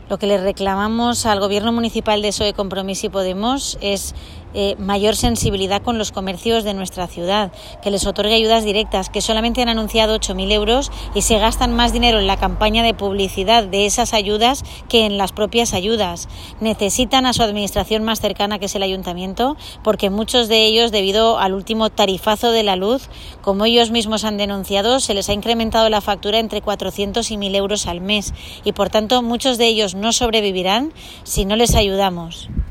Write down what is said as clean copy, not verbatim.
Lo que le reclamamos al Gobierno municipal de PSOE, Compromís y Podemos es mayor sensibilidad con los comercios de nuestra ciudad, que les otorgue ayudas directas, que solamente han anunciado 8.000 euros y se gastan más dinero en la campaña de publicidad de esas ayudas que en las propias ayudas. Necesitan a su administración más cercana, que es el ayuntamiento, porque muchos de ellos, debido al último tarifazo de la luz, como ellos mismos han denunciado, se les ha incrementado la factura entre 400 y 1.000 euros al mes y por tanto muchos de ellos no sobrevivirán si no les ayudamos.